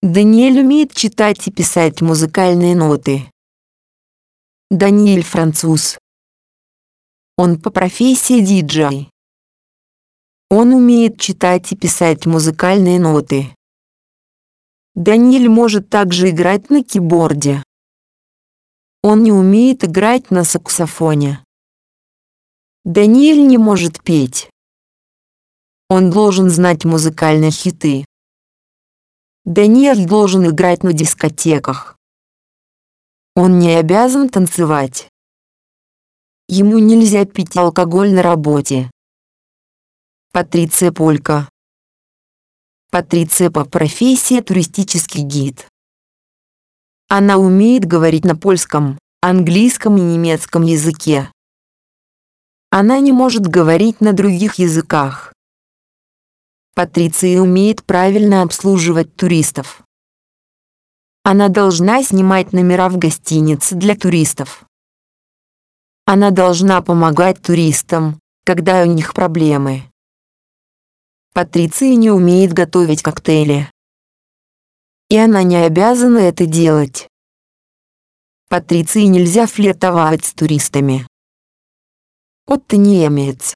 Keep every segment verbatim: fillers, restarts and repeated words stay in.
Даниэль умеет читать и писать музыкальные ноты. Даниэль француз. Он по профессии диджей. Он умеет читать и писать музыкальные ноты. Даниэль может также играть на киборде. Он не умеет играть на саксофоне. Даниэль не может петь. Он должен знать музыкальные хиты. Даниэль должен играть на дискотеках. Он не обязан танцевать. Ему нельзя пить алкоголь на работе. Патриция Полька. Патриция по профессии туристический гид. Она умеет говорить на польском, английском и немецком языке. Она не может говорить на других языках. Патриция умеет правильно обслуживать туристов. Она должна снимать номера в гостинице для туристов. Она должна помогать туристам, когда у них проблемы. Патриция не умеет готовить коктейли. И она не обязана это делать. Патриции нельзя флиртовать с туристами. Отто немец.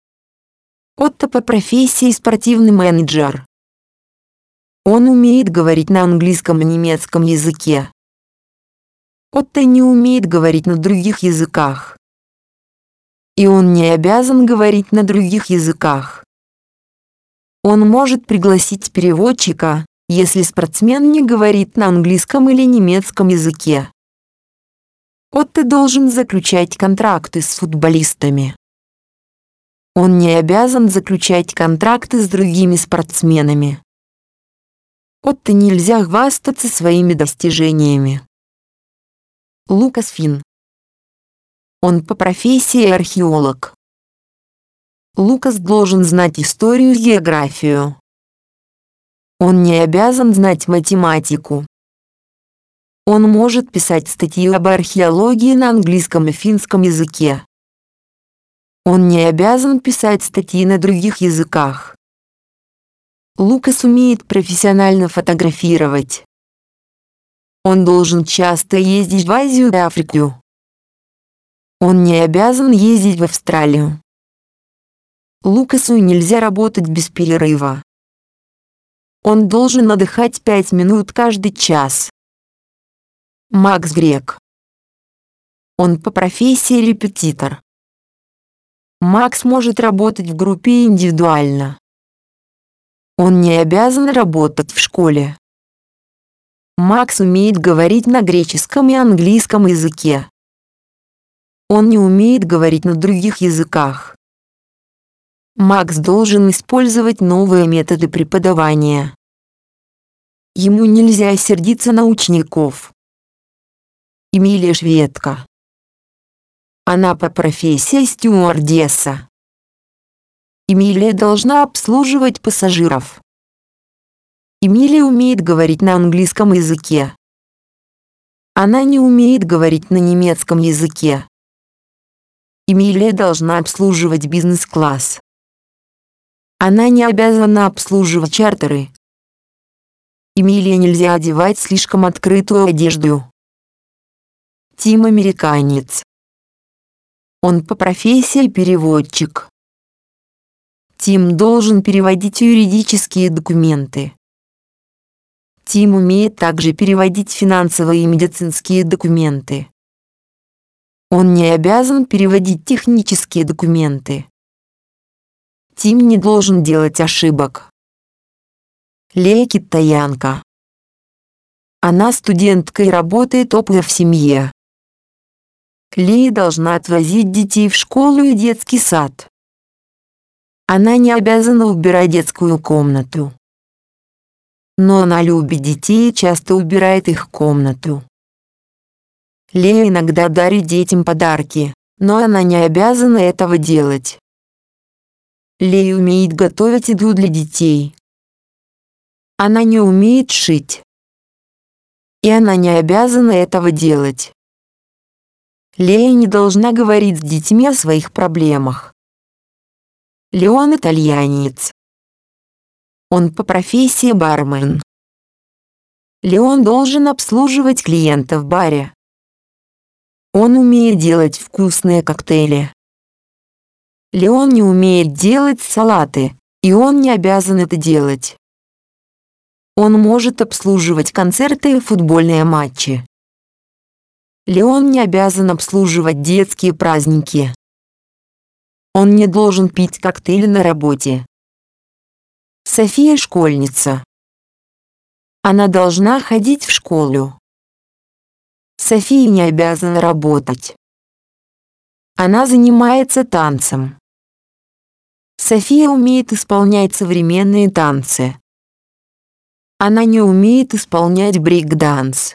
Отто по профессии спортивный менеджер. Он умеет говорить на английском и немецком языке. Отто не умеет говорить на других языках. И он не обязан говорить на других языках. Он может пригласить переводчика, если спортсмен не говорит на английском или немецком языке. Отто должен заключать контракты с футболистами. Он не обязан заключать контракты с другими спортсменами. Отто нельзя хвастаться своими достижениями. Лукас Фин. Он по профессии археолог. Лукас должен знать историю и географию. Он не обязан знать математику. Он может писать статьи об археологии на английском и финском языке. Он не обязан писать статьи на других языках. Лукас умеет профессионально фотографировать. Он должен часто ездить в Азию и Африку. Он не обязан ездить в Австралию. Лукасу нельзя работать без перерыва. Он должен отдыхать пять минут каждый час. Макс Грек. Он по профессии репетитор. Макс может работать в группе индивидуально. Он не обязан работать в школе. Макс умеет говорить на греческом и английском языке. Он не умеет говорить на других языках. Макс должен использовать новые методы преподавания. Ему нельзя сердиться на учеников. Эмилия Шведка. Она по профессии стюардесса. Эмилия должна обслуживать пассажиров. Эмилия умеет говорить на английском языке. Она не умеет говорить на немецком языке. Эмилия должна обслуживать бизнес-класс. Она не обязана обслуживать чартеры. Эмилии нельзя одевать слишком открытую одежду. Тим американец. Он по профессии переводчик. Тим должен переводить юридические документы. Тим умеет также переводить финансовые и медицинские документы. Он не обязан переводить технические документы. Тим не должен делать ошибок. Лея китаянка. Она студентка и работает опытом в семье. Лея должна отвозить детей в школу и детский сад. Она не обязана убирать детскую комнату. Но она любит детей и часто убирает их комнату. Лея иногда дарит детям подарки, но она не обязана этого делать. Лея умеет готовить еду для детей. Она не умеет шить. И она не обязана этого делать. Лея не должна говорить с детьми о своих проблемах. Леон итальянец. Он по профессии бармен. Леон должен обслуживать клиента в баре. Он умеет делать вкусные коктейли. Леон не умеет делать салаты, и он не обязан это делать. Он может обслуживать концерты и футбольные матчи. Леон не обязан обслуживать детские праздники. Он не должен пить коктейли на работе. София школьница. Она должна ходить в школу. София не обязана работать. Она занимается танцем. София умеет исполнять современные танцы. Она не умеет исполнять брейк-данс.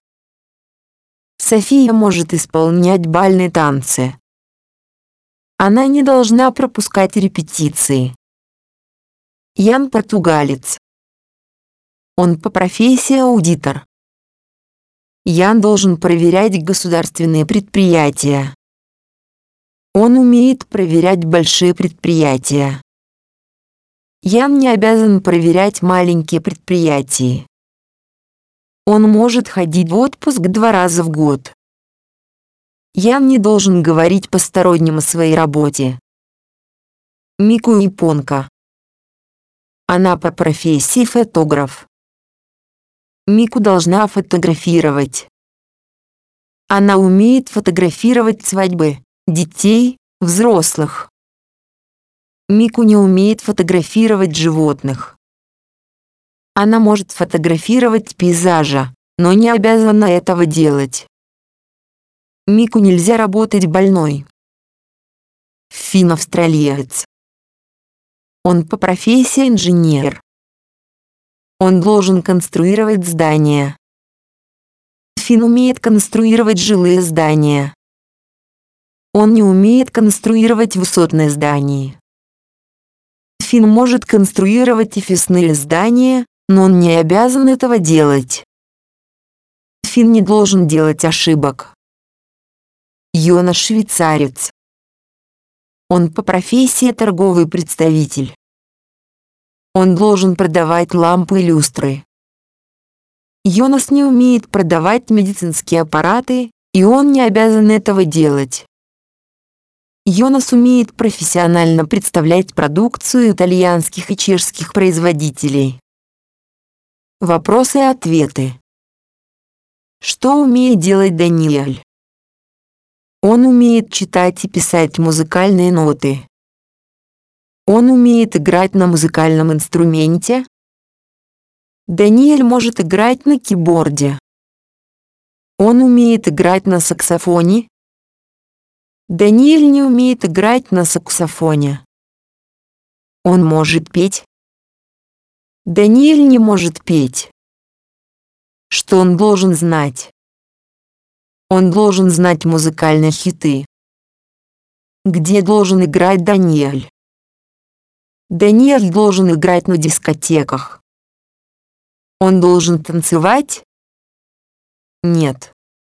София может исполнять бальные танцы. Она не должна пропускать репетиции. Ян португалец. Он по профессии аудитор. Ян должен проверять государственные предприятия. Он умеет проверять большие предприятия. Ян не обязан проверять маленькие предприятия. Он может ходить в отпуск два раза в год. Ян не должен говорить посторонним о своей работе. Мику японка. Она по профессии фотограф. Мику должна фотографировать. Она умеет фотографировать свадьбы, детей, взрослых. Мику не умеет фотографировать животных. Она может фотографировать пейзажи, но не обязана этого делать. Мику нельзя работать больной. Финн австралиец. Он по профессии инженер. Он должен конструировать здания. Финн умеет конструировать жилые здания. Он не умеет конструировать высотные здания. Финн может конструировать офисные здания, но он не обязан этого делать. Финн не должен делать ошибок. Йонас швейцарец. Он по профессии торговый представитель. Он должен продавать лампы и люстры. Йонас не умеет продавать медицинские аппараты, и он не обязан этого делать. Йонас умеет профессионально представлять продукцию итальянских и чешских производителей. Вопросы и ответы. Что умеет делать Даниэль? Он умеет читать и писать музыкальные ноты. Он умеет играть на музыкальном инструменте. Даниэль может играть на киборде. Он умеет играть на саксофоне. Даниэль не умеет играть на саксофоне. Он может петь. Даниэль не может петь. Что он должен знать? Он должен знать музыкальные хиты. Где должен играть Даниэль? Даниэль должен играть на дискотеках. Он должен танцевать? Нет.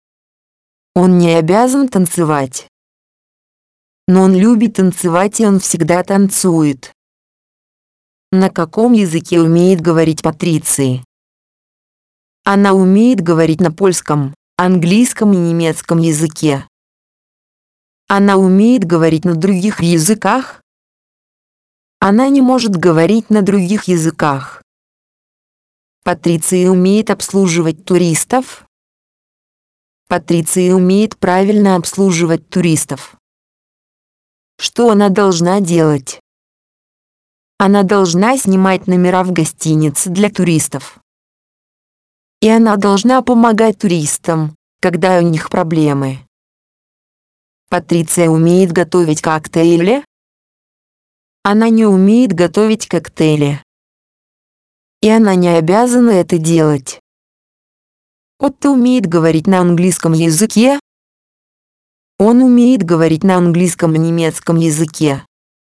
Он не обязан танцевать. Но он любит танцевать, и он всегда танцует. На каком языке умеет говорить Патриция? Она умеет говорить на польском, английском и немецком языке. Она умеет говорить на других языках? Она не может говорить на других языках. Патриция умеет обслуживать туристов? Патриция умеет правильно обслуживать туристов. Что она должна делать? Она должна снимать номера в гостинице для туристов. И она должна помогать туристам, когда у них проблемы. Патриция умеет готовить коктейли? Она не умеет готовить коктейли. И она не обязана это делать. Отто умеет говорить на английском языке. Он умеет говорить на английском и немецком языке.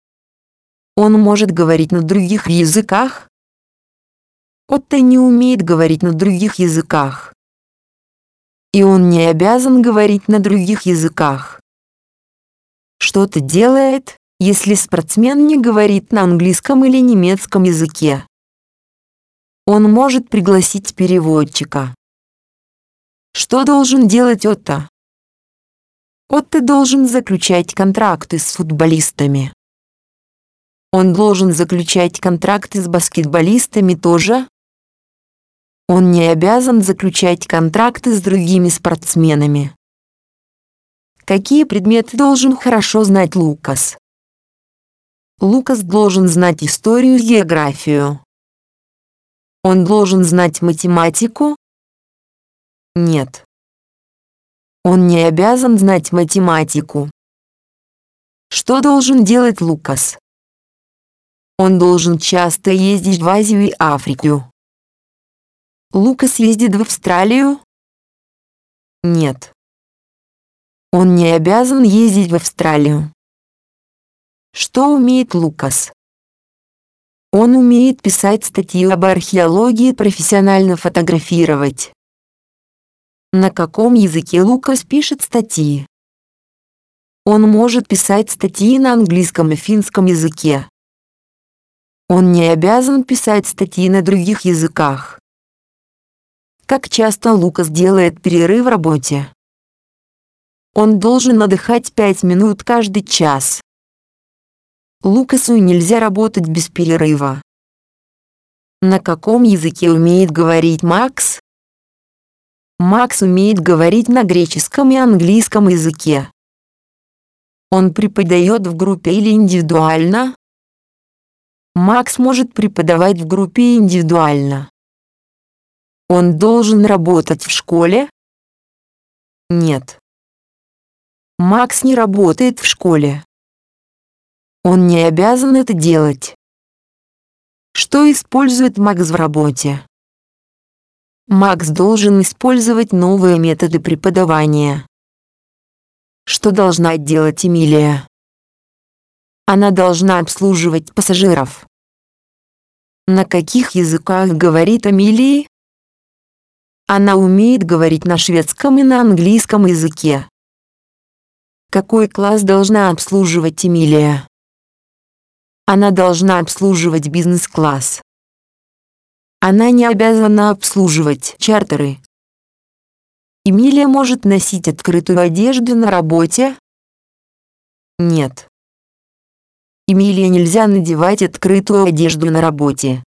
Он может говорить на других языках. Отто не умеет говорить на других языках. И он не обязан говорить на других языках. Что-то делает, если спортсмен не говорит на английском или немецком языке. Он может пригласить переводчика. Что должен делать Отто? Отто должен заключать контракты с футболистами. Он должен заключать контракты с баскетболистами тоже. Он не обязан заключать контракты с другими спортсменами. Какие предметы должен хорошо знать Лукас? Лукас должен знать историю и географию. Он должен знать математику? Нет. Он не обязан знать математику. Что должен делать Лукас? Он должен часто ездить в Азию и Африку. Лукас ездит в Австралию? Нет. Он не обязан ездить в Австралию. Что умеет Лукас? Он умеет писать статьи об археологии, профессионально фотографировать. На каком языке Лукас пишет статьи? Он может писать статьи на английском и финском языке. Он не обязан писать статьи на других языках. Как часто Лукас делает перерыв в работе? Он должен отдыхать пять минут каждый час. Лукасу нельзя работать без перерыва. На каком языке умеет говорить Макс? Макс умеет говорить на греческом и английском языке. Он преподает в группе или индивидуально? Макс может преподавать в группе и индивидуально. Он должен работать в школе? Нет. Макс не работает в школе. Он не обязан это делать. Что использует Макс в работе? Макс должен использовать новые методы преподавания. Что должна делать Эмилия? Она должна обслуживать пассажиров. На каких языках говорит Эмилия? Она умеет говорить на шведском и на английском языке. Какой класс должна обслуживать Эмилия? Она должна обслуживать бизнес-класс. Она не обязана обслуживать чартеры. Эмилия может носить открытую одежду на работе? Нет. Эмилии нельзя надевать открытую одежду на работе.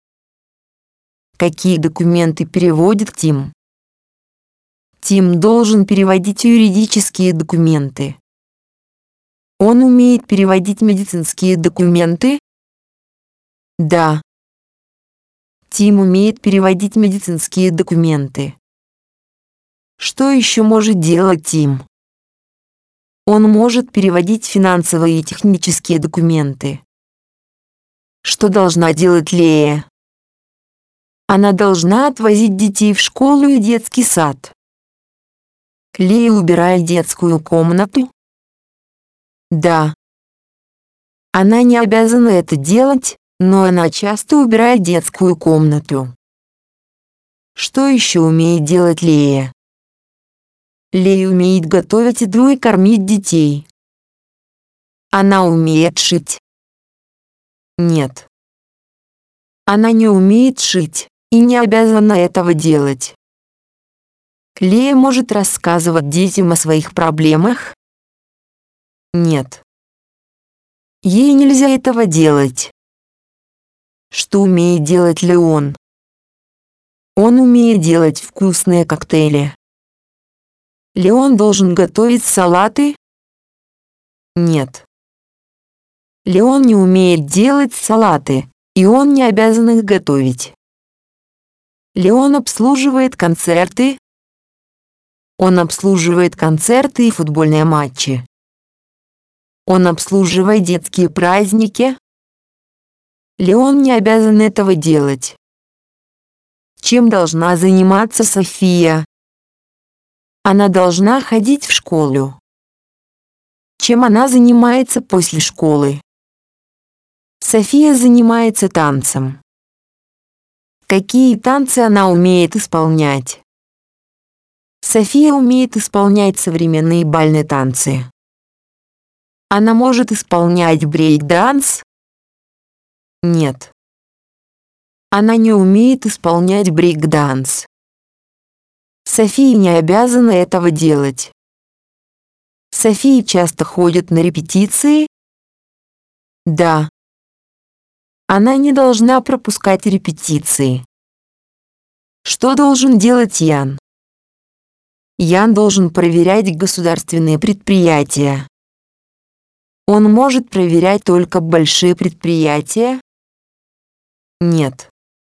Какие документы переводит Тим? Тим должен переводить юридические документы. Он умеет переводить медицинские документы? Да. Тим умеет переводить медицинские документы. Что еще может делать Тим? Он может переводить финансовые и технические документы. Что должна делать Лея? Она должна отвозить детей в школу и детский сад. Лея убирает детскую комнату? Да. Она не обязана это делать, но она часто убирает детскую комнату. Что еще умеет делать Лея? Лея умеет готовить еду и кормить детей. Она умеет шить? Нет. Она не умеет шить и не обязана этого делать. Лея может рассказывать детям о своих проблемах? Нет. Ей нельзя этого делать. Что умеет делать Леон? Он умеет делать вкусные коктейли. Леон должен готовить салаты? Нет. Леон не умеет делать салаты, и он не обязан их готовить. Леон обслуживает концерты? Он обслуживает концерты и футбольные матчи. Он обслуживает детские праздники? Леон не обязан этого делать. Чем должна заниматься София? Она должна ходить в школу. Чем она занимается после школы? София занимается танцем. Какие танцы она умеет исполнять? София умеет исполнять современные бальные танцы. Она может исполнять брейк-данс? Нет. Она не умеет исполнять брейк-данс. София не обязана этого делать. София часто ходит на репетиции? Да. Она не должна пропускать репетиции. Что должен делать Ян? Ян должен проверять государственные предприятия. Он может проверять только большие предприятия? Нет.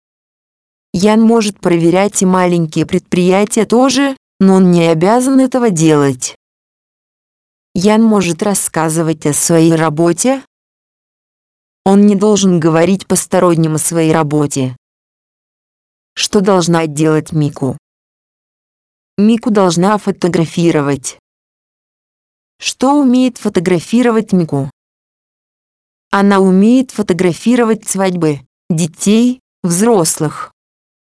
Ян может проверять и маленькие предприятия тоже, но он не обязан этого делать. Ян может рассказывать о своей работе. Он не должен говорить посторонним о своей работе. Что должна делать Мику? Мику должна фотографировать. Что умеет фотографировать Мику? Она умеет фотографировать свадьбы, детей, взрослых.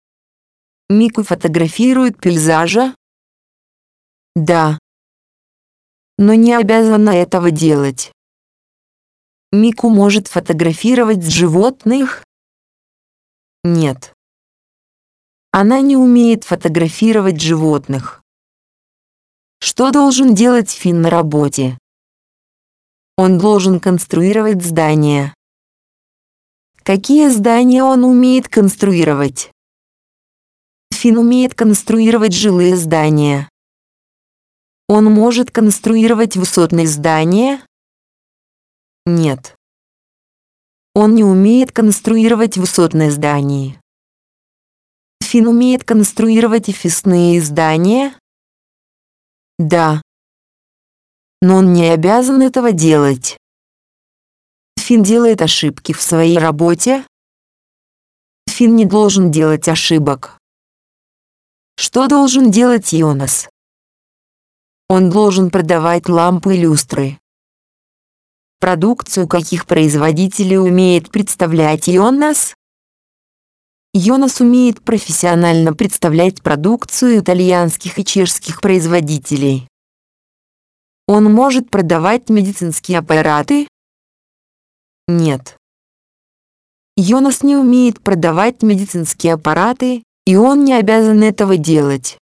Мику фотографирует пейзажа? Да. Но не обязана этого делать. Мику может фотографировать животных? Нет. Она не умеет фотографировать животных. Что должен делать Финн на работе? Он должен конструировать здания. Какие здания он умеет конструировать? Финн умеет конструировать жилые здания. Он может конструировать высотные здания? Нет. Он не умеет конструировать высотные здания. Финн умеет конструировать офисные здания? Да. Но он не обязан этого делать. Финн делает ошибки в своей работе? Финн не должен делать ошибок. Что должен делать Йонас? Он должен продавать лампы и люстры. Продукцию каких производителей умеет представлять Йонас? Йонас умеет профессионально представлять продукцию итальянских и чешских производителей. Он может продавать медицинские аппараты? Нет. Йонас не умеет продавать медицинские аппараты, и он не обязан этого делать.